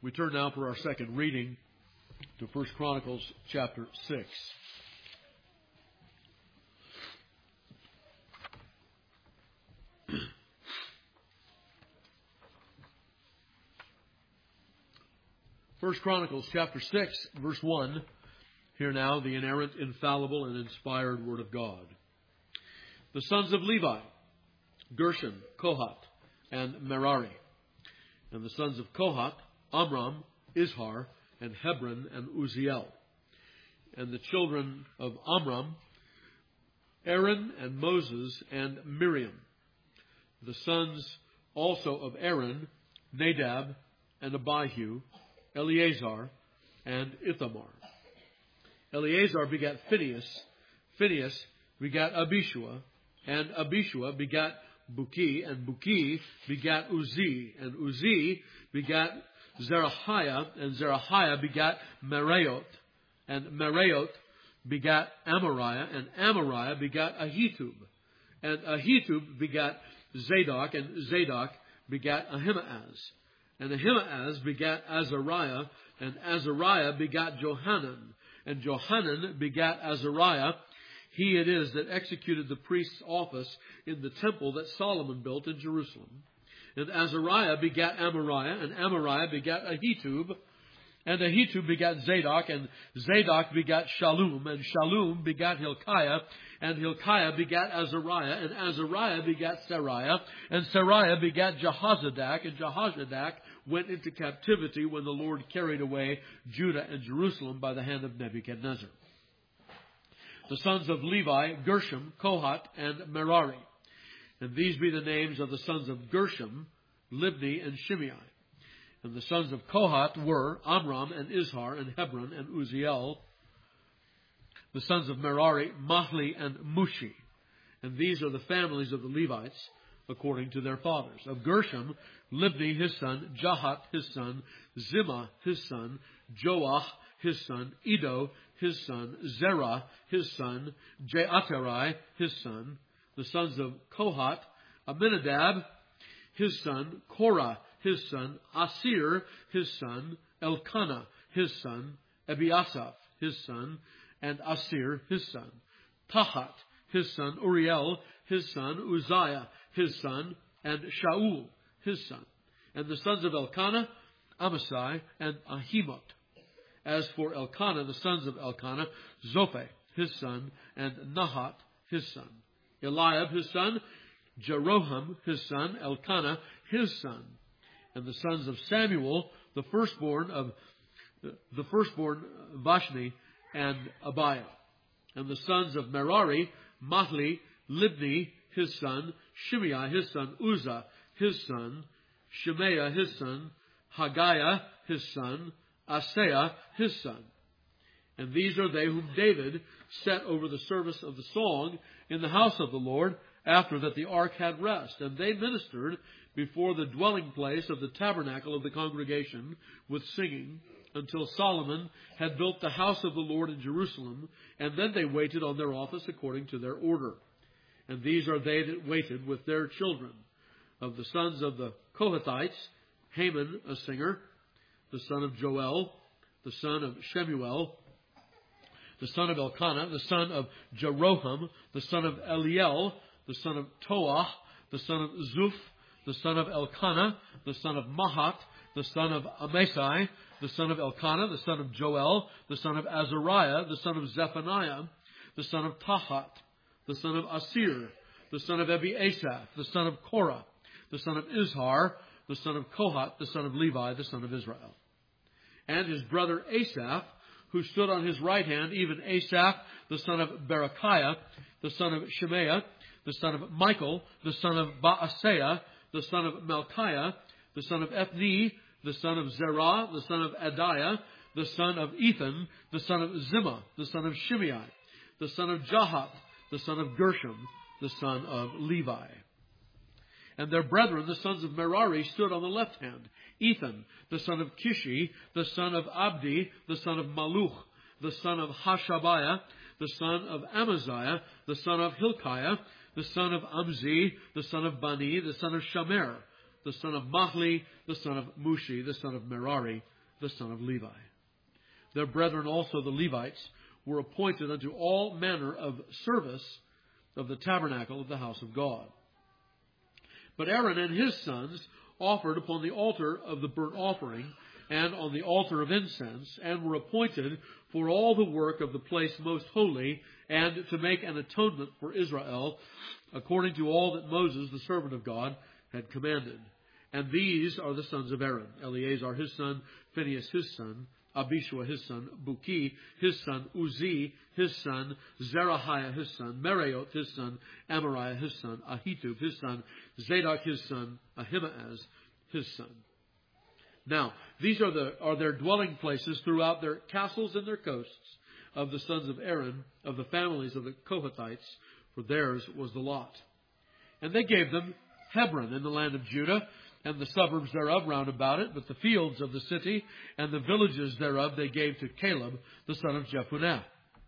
We turn now for our second reading to 1 Chronicles chapter 6. First Chronicles chapter 6, verse 1. Hear now the inerrant, infallible, and inspired word of God. The sons of Levi, Gershon, Kohath, and Merari. And the sons of Kohath, Amram, Izhar, and Hebron, and Uzziel. And the children of Amram, Aaron, and Moses, and Miriam. The sons also of Aaron, Nadab, and Abihu, Eleazar, and Ithamar. Eleazar begat Phinehas, Phinehas begat Abishua, and Abishua begat Buki, and Buki begat Uzzi, and Uzzi begat Zerahiah, and Zerahiah begat Meraiot, and Meraiot begat Amariah, and Amariah begat Ahitub, and Ahitub begat Zadok, and Zadok begat Ahimaaz, and Ahimaaz begat Azariah, and Azariah begat Johanan, and Johanan begat Azariah. He it is that executed the priest's office in the temple that Solomon built in Jerusalem. And Azariah begat Amariah, and Amariah begat Ahitub, and Ahitub begat Zadok, and Zadok begat Shallum, and Shallum begat Hilkiah, and Hilkiah begat Azariah, and Azariah begat Seraiah, and Seraiah begat Jehozadak, and Jehozadak went into captivity when the Lord carried away Judah and Jerusalem by the hand of Nebuchadnezzar. The sons of Levi, Gershom, Kohath, and Merari. And these be the names of the sons of Gershom, Libni, and Shimei. And the sons of Kohath were Amram, and Izhar, and Hebron, and Uzziel. The sons of Merari, Mahli, and Mushi. And these are the families of the Levites, according to their fathers. Of Gershom, Libni his son, Jahath his son, Zimmah his son, Joah his son, Iddo his son, Zerah his son, Jeaterai his son. The sons of Kohath, Aminadab his son, Korah his son, Asir his son, Elkanah his son, Ebiasaph his son, and Asir his son, Tahat his son, Uriel his son, Uzziah his son, and Shaul his son. And the sons of Elkanah, Amasai, and Ahimot. As for Elkanah, the sons of Elkanah, Zopheh his son, and Nahat his son. Eliab his son, Jeroham his son, Elkanah his son. And the sons of Samuel, the firstborn Vashni, and Abiah. And the sons of Merari, Mahli, Libni his son, Shimei his son, Uzzah his son, Shemaiah his son, Haggiah his son, Asaiah his son. And these are they whom David set over the service of the song in the house of the Lord, after that the ark had rest. And they ministered before the dwelling place of the tabernacle of the congregation with singing, until Solomon had built the house of the Lord in Jerusalem, and then they waited on their office according to their order. And these are they that waited with their children. Of the sons of the Kohathites, Haman a singer, the son of Joel, the son of Shemuel, the son of Elkanah, the son of Jeroham, the son of Eliel, the son of Toah, the son of Zuph, the son of Elkanah, the son of Mahat, the son of Amasai, the son of Elkanah, the son of Joel, the son of Azariah, the son of Zephaniah, the son of Tahat, the son of Asir, the son of Ebiasaph, the son of Korah, the son of Izhar, the son of Kohath, the son of Levi, the son of Israel. And his brother Asaph, who stood on his right hand, even Asaph, the son of Berechiah, the son of Shemaiah, the son of Michael, the son of Baaseiah, the son of Melchiah, the son of Ethni, the son of Zerah, the son of Adiah, the son of Ethan, the son of Zimmah, the son of Shimei, the son of Jahath, the son of Gershom, the son of Levi. And their brethren, the sons of Merari, stood on the left hand. Ethan, the son of Kishi, the son of Abdi, the son of Maluch, the son of Hashabiah, the son of Amaziah, the son of Hilkiah, the son of Amzi, the son of Bani, the son of Shamer, the son of Mahli, the son of Mushi, the son of Merari, the son of Levi. Their brethren also, the Levites, were appointed unto all manner of service of the tabernacle of the house of God. But Aaron and his sons offered upon the altar of the burnt offering and on the altar of incense, and were appointed for all the work of the place most holy, and to make an atonement for Israel, according to all that Moses, the servant of God, had commanded. And these are the sons of Aaron: Eleazar his son, Phinehas his son, Abishua his son, Buki his son, Uzi his son, Zerahiah his son, Meraioth his son, Amariah his son, Ahitub his son, Zadok his son, Ahimaaz his son. Now, these are their dwelling places throughout their castles and their coasts of the sons of Aaron, of the families of the Kohathites, for theirs was the lot. And they gave them Hebron in the land of Judah, and the suburbs thereof round about it, but the fields of the city and the villages thereof they gave to Caleb, the son of Jephunneh.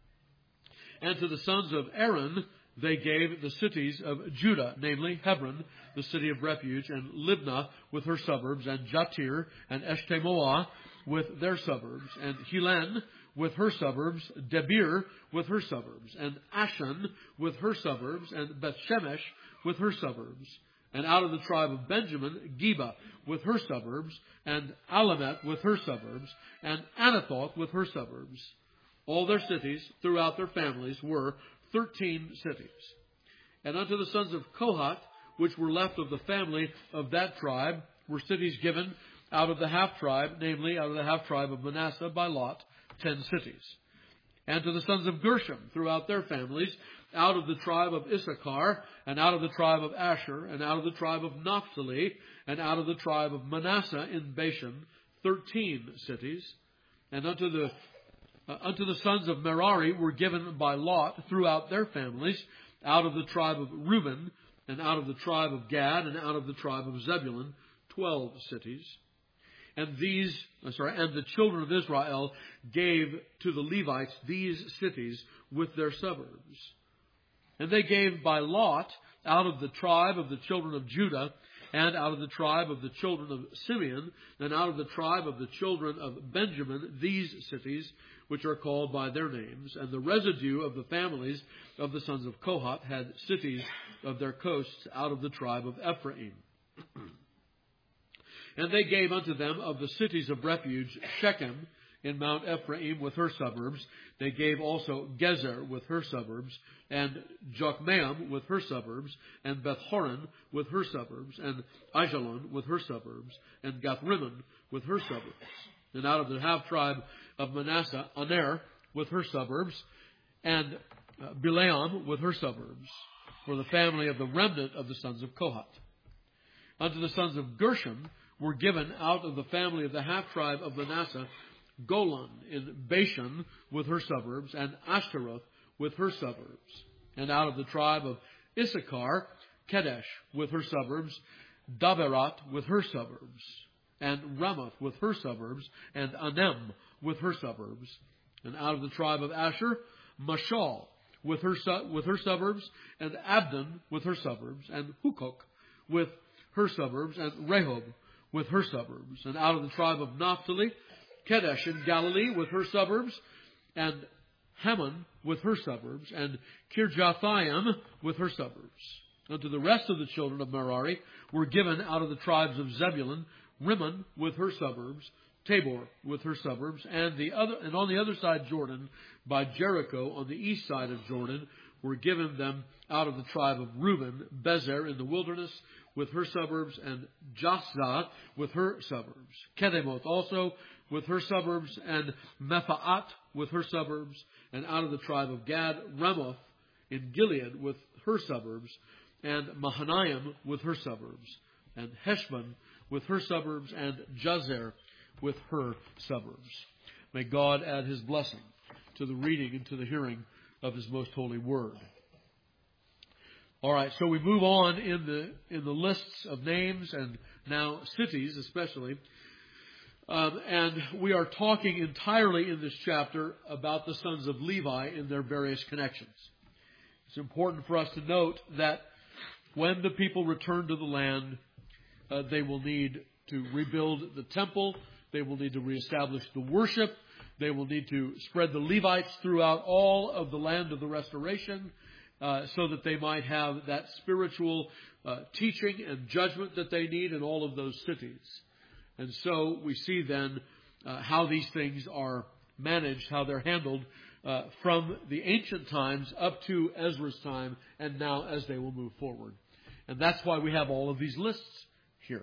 And to the sons of Aaron they gave the cities of Judah, namely Hebron, the city of refuge, and Libnah with her suburbs, and Jatir, and Eshtemoa with their suburbs, and Hilen with her suburbs, Debir with her suburbs, and Ashan with her suburbs, and Bethshemesh with her suburbs. And out of the tribe of Benjamin, Geba with her suburbs, and Alamet with her suburbs, and Anathoth with her suburbs. All their cities throughout their families were 13 cities. And unto the sons of Kohath, which were left of the family of that tribe, were cities given out of the half-tribe, namely out of the half-tribe of Manasseh by lot, 10 cities. And to the sons of Gershom, throughout their families, out of the tribe of Issachar, and out of the tribe of Asher, and out of the tribe of Naphtali, and out of the tribe of Manasseh in Bashan, 13 cities. And unto the sons of Merari were given by lot throughout their families, out of the tribe of Reuben, and out of the tribe of Gad, and out of the tribe of Zebulun, 12 cities. And the children of Israel gave to the Levites these cities with their suburbs. And they gave by lot out of the tribe of the children of Judah, and out of the tribe of the children of Simeon, and out of the tribe of the children of Benjamin, these cities, which are called by their names. And the residue of the families of the sons of Kohath had cities of their coasts out of the tribe of Ephraim. And they gave unto them of the cities of refuge Shechem in Mount Ephraim with her suburbs. They gave also Gezer with her suburbs, and Jokmeam with her suburbs, and Beth-horon with her suburbs, and Ajalon with her suburbs, and Gathrimmon with her suburbs. And out of the half-tribe of Manasseh, Aner with her suburbs, and Bileam with her suburbs, for the family of the remnant of the sons of Kohath. Unto the sons of Gershom were given out of the family of the half-tribe of Manasseh, Golan in Bashan with her suburbs, and Ashtaroth with her suburbs. And out of the tribe of Issachar, Kedesh with her suburbs, Daberat with her suburbs, and Ramoth with her suburbs, and Anem with her suburbs. And out of the tribe of Asher, Mashal with her suburbs, and Abdon with her suburbs, and Hukok with her suburbs, and Rehob with her suburbs. And out of the tribe of Naphtali, Kedesh in Galilee with her suburbs, and Hammon with her suburbs, and Kirjathaim with her suburbs. Unto the rest of the children of Merari were given out of the tribes of Zebulun, Rimmon with her suburbs, Tabor with her suburbs, and on the other side Jordan, by Jericho on the east side of Jordan, were given them out of the tribe of Reuben, Bezer in the wilderness with her suburbs, and Jasza with her suburbs. Kedemoth also with her suburbs, and Mephaat with her suburbs, and out of the tribe of Gad, Ramoth in Gilead with her suburbs, and Mahanaim with her suburbs, and Heshbon with her suburbs, and Jazer with her suburbs. May God add His blessing to the reading and to the hearing of His most holy word. All right, so we move on in the lists of names and now cities especially. And we are talking entirely in this chapter about the sons of Levi in their various connections. It's important for us to note that when the people returned to the land, they will need to rebuild the temple. They will need to reestablish the worship. They will need to spread the Levites throughout all of the land of the restoration, so that they might have that spiritual teaching and judgment that they need in all of those cities. And so we see then how these things are managed, how they're handled from the ancient times up to Ezra's time, and now as they will move forward. And that's why we have all of these lists here.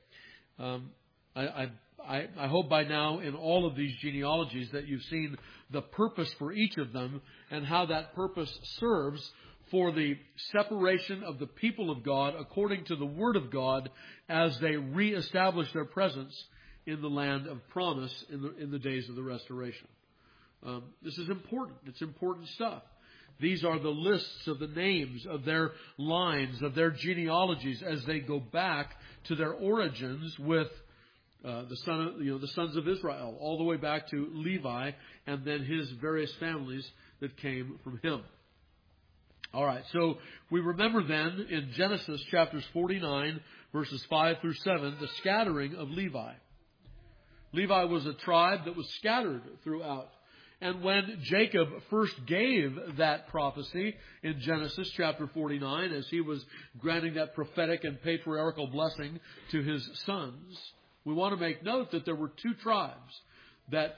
I hope by now in all of these genealogies that you've seen the purpose for each of them and how that purpose serves for the separation of the people of God according to the Word of God as they reestablish their presence in the land of promise in the days of the restoration. This is important. It's important stuff. These are the lists of the names of their lines, of their genealogies as they go back to their origins with the sons of Israel, all the way back to Levi and then his various families that came from him. All right, so we remember then in Genesis chapters 49, verses 5 through 7, the scattering of Levi. Levi was a tribe that was scattered throughout. And when Jacob first gave that prophecy in Genesis chapter 49, as he was granting that prophetic and patriarchal blessing to his sons, we want to make note that there were two tribes that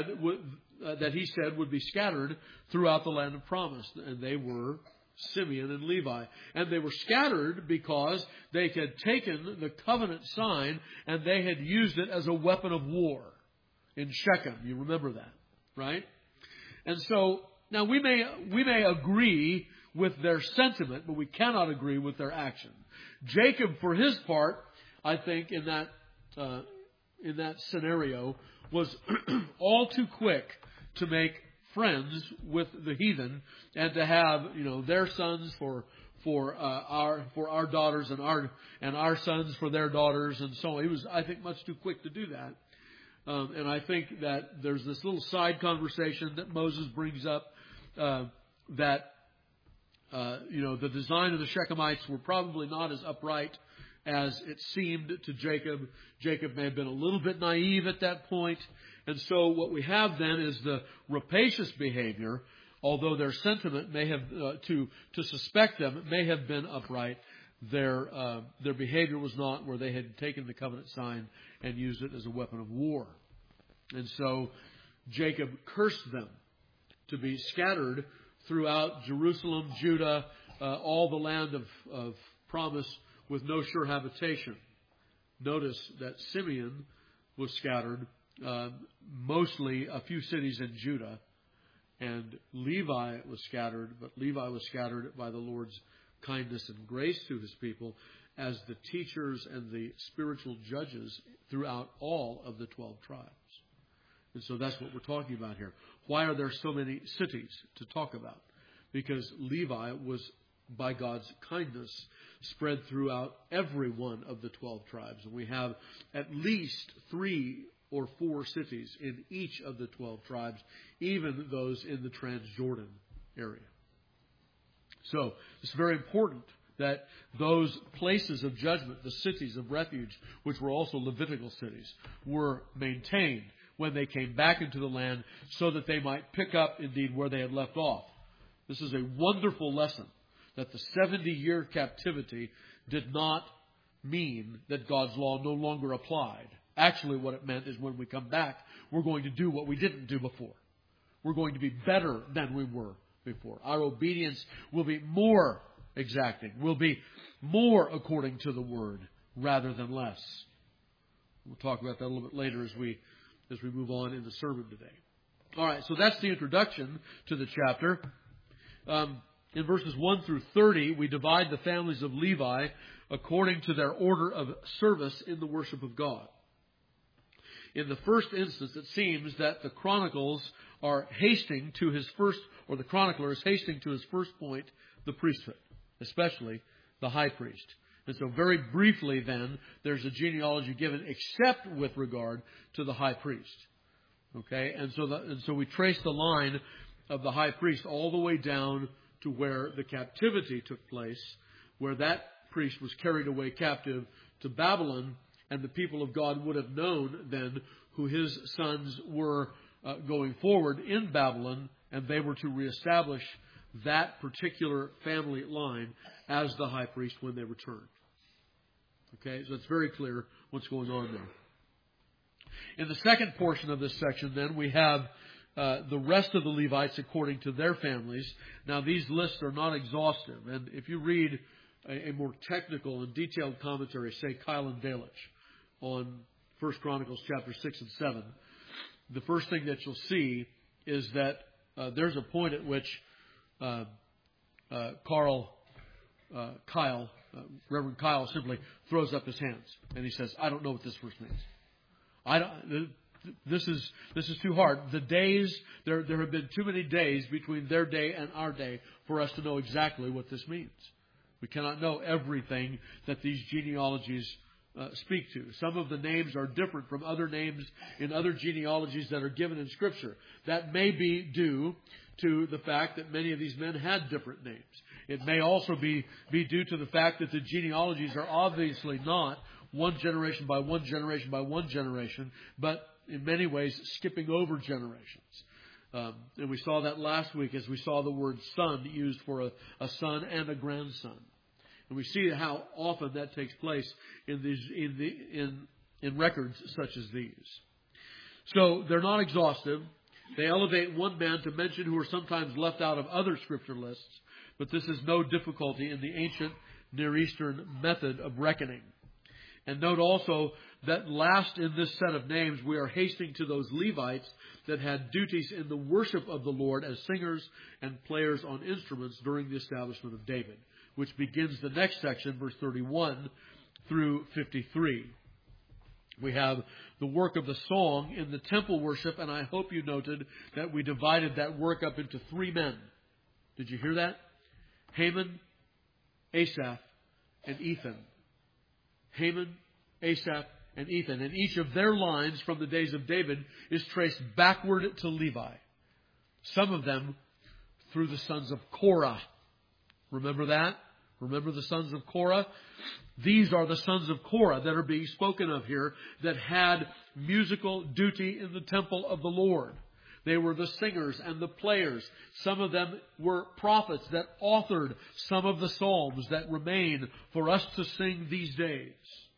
he said would be scattered throughout the land of promise. And they were Simeon and Levi. And they were scattered because they had taken the covenant sign and they had used it as a weapon of war in Shechem. You remember that, right? And so now we may agree with their sentiment, but we cannot agree with their action. Jacob, for his part, I think in that scenario, was all too quick to make friends with the heathen and to have their sons for our daughters and our sons for their daughters and so on. He was, I think, much too quick to do that. And I think that there's this little side conversation that Moses brings up that the design of the Shechemites were probably not as upright as it seemed to Jacob. Jacob may have been a little bit naive at that point. And so what we have then is the rapacious behavior, although their sentiment may have, to suspect them, may have been upright. Their behavior was not, where they had taken the covenant sign and used it as a weapon of war. And so Jacob cursed them to be scattered throughout Jerusalem, Judah, all the land of promise with no sure habitation. Notice that Simeon was scattered, mostly a few cities in Judah, and Levi was scattered, but Levi was scattered by the Lord's kindness and grace to his people as the teachers and the spiritual judges throughout all of the 12 tribes. And so that's what we're talking about here. Why are there so many cities to talk about? Because Levi was, by God's kindness, spread throughout every one of the 12 tribes. And we have at least 3 or 4 cities in each of the 12 tribes, even those in the Transjordan area. So it's very important that those places of judgment, the cities of refuge, which were also Levitical cities, were maintained when they came back into the land so that they might pick up indeed where they had left off. This is a wonderful lesson, that the 70-year captivity did not mean that God's law no longer applied. Actually, what it meant is when we come back, we're going to do what we didn't do before. We're going to be better than we were before. Our obedience will be more exacting, will be more according to the Word rather than less. We'll talk about that a little bit later as we move on in the sermon today. All right, so that's the introduction to the chapter. In verses 1 through 30, we divide the families of Levi according to their order of service in the worship of God. In the first instance, it seems that the chroniclers are hasting to his first point, the priesthood, especially the high priest. And so very briefly then, there's a genealogy given except with regard to the high priest. Okay? And so we trace the line of the high priest all the way down to where the captivity took place, where that priest was carried away captive to Babylon, and the people of God would have known then who his sons were going forward in Babylon, and they were to reestablish that particular family line as the high priest when they returned. Okay, so it's very clear what's going on there. In the second portion of this section, then, we have the rest of the Levites according to their families. Now, these lists are not exhaustive, and if you read a more technical and detailed commentary, say Keil and Delitzsch, on 1 Chronicles chapter 6 and 7, the first thing that you'll see is that there's a point at which Reverend Keil simply throws up his hands and he says, "I don't know what this verse means. This is too hard. The days there have been too many days between their day and our day for us to know exactly what this means. We cannot know everything that these genealogies speak to. Some of the names are different from other names in other genealogies that are given in Scripture. That may be due to the fact that many of these men had different names. It may also be due to the fact that the genealogies are obviously not one generation by one generation by one generation, but in many ways skipping over generations. And we saw that last week as we saw the word son used for a son and a grandson. And we see how often that takes place in records such as these. So they're not exhaustive. They elevate one man to mention who are sometimes left out of other scripture lists, but this is no difficulty in the ancient Near Eastern method of reckoning. And note also that last in this set of names, we are hastening to those Levites that had duties in the worship of the Lord as singers and players on instruments during the establishment of David, which begins the next section, verse 31 through 53. We have the work of the song in the temple worship, and I hope you noted that we divided that work up into three men. Did you hear that? Heman, Asaph, and Ethan. Heman, Asaph, and Ethan. And each of their lines from the days of David is traced backward to Levi. Some of them through the sons of Korah. Remember that? Remember the sons of Korah? These are the sons of Korah that are being spoken of here that had musical duty in the temple of the Lord. They were the singers and the players. Some of them were prophets that authored some of the psalms that remain for us to sing these days.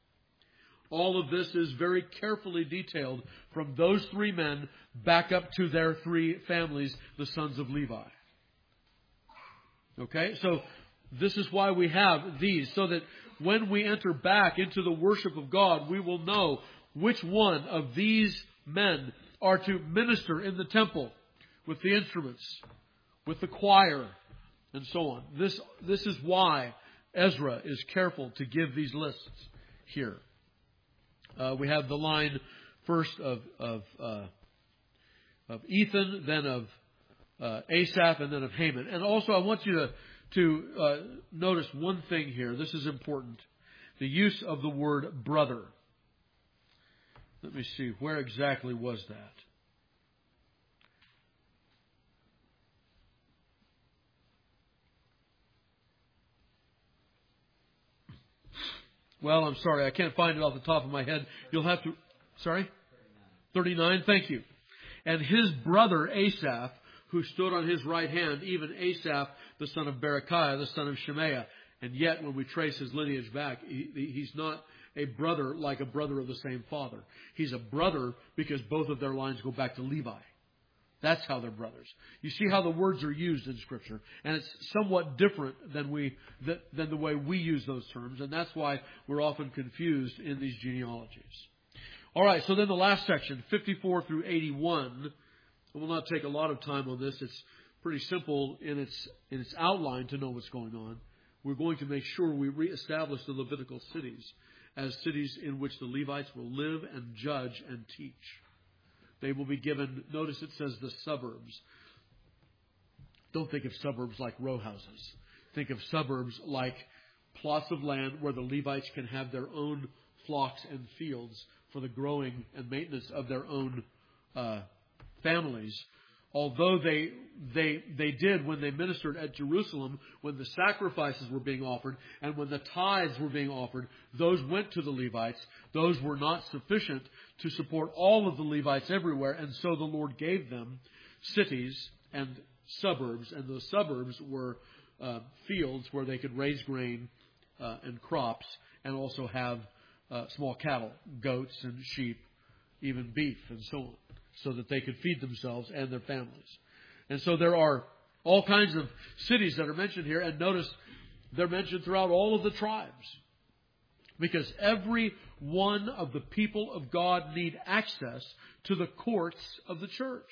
All of this is very carefully detailed from those three men back up to their three families, the sons of Levi. Okay, so this is why we have these, so that when we enter back into the worship of God, we will know which one of these men are to minister in the temple with the instruments, with the choir, and so on. This is why Ezra is careful to give these lists here. We have the line first of Ethan, then of Asaph, and then of Heman. And also I want you to notice one thing here. This is important. The use of the word brother. Let me see. Where exactly was that? Well, I'm sorry. I can't find it off the top of my head. You'll have to... Sorry? 39. Thank you. And his brother Asaph, who stood on his right hand, even Asaph, the son of Berechiah, the son of Shemaiah. And yet, when we trace his lineage back, he's not a brother like a brother of the same father. He's a brother because both of their lines go back to Levi. That's how they're brothers. You see how the words are used in Scripture. And it's somewhat different than the way we use those terms. And that's why we're often confused in these genealogies. All right, so then the last section, 54 through 81. I will not take a lot of time on this. It's pretty simple in its outline to know what's going on. We're going to make sure we reestablish the Levitical cities as cities in which the Levites will live and judge and teach. They will be given, notice it says the suburbs. Don't think of suburbs like row houses. Think of suburbs like plots of land where the Levites can have their own flocks and fields for the growing and maintenance of their own families, although they did when they ministered at Jerusalem, when the sacrifices were being offered and when the tithes were being offered, those went to the Levites. Those were not sufficient to support all of the Levites everywhere, and so the Lord gave them cities and suburbs, and those suburbs were fields where they could raise grain and crops, and also have small cattle, goats and sheep, even beef and so on, so that they could feed themselves and their families. And so there are all kinds of cities that are mentioned here, and notice they're mentioned throughout all of the tribes, because every one of the people of God need access to the courts of the church.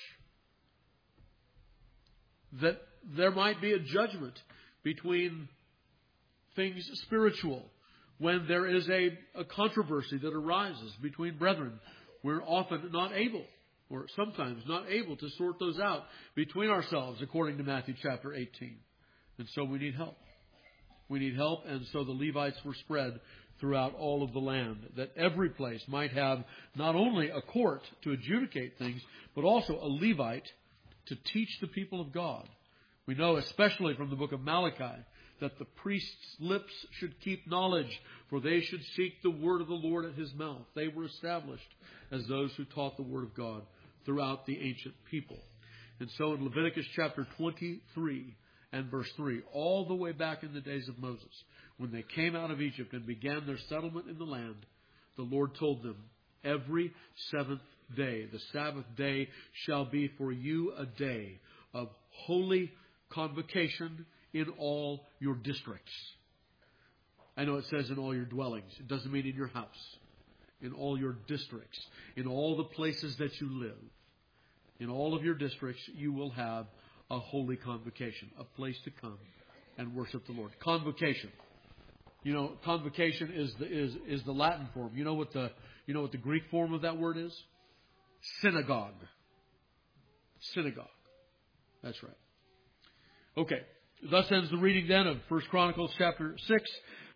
That there might be a judgment between things spiritual. When there is a controversy that arises between brethren, we're often not able, or sometimes not able, to sort those out between ourselves, according to Matthew chapter 18. And so we need help. We need help, and so the Levites were spread throughout all of the land, that every place might have not only a court to adjudicate things, but also a Levite to teach the people of God. We know, especially from the book of Malachi, that the priest's lips should keep knowledge, for they should seek the word of the Lord at his mouth. They were established as those who taught the word of God throughout the ancient people. And so in Leviticus chapter 23 and verse 3, all the way back in the days of Moses, when they came out of Egypt and began their settlement in the land, the Lord told them, every seventh day, the Sabbath day, shall be for you a day of holy convocation in all your districts. I know it says in all your dwellings. It doesn't mean in your house. In all your districts. In all the places that you live. In all of your districts, you will have a holy convocation. A place to come and worship the Lord. Convocation. You know, convocation is the Latin form. You know what the Greek form of that word is? Synagogue. Synagogue. That's right. Okay. Thus ends the reading then of 1 Chronicles chapter 6.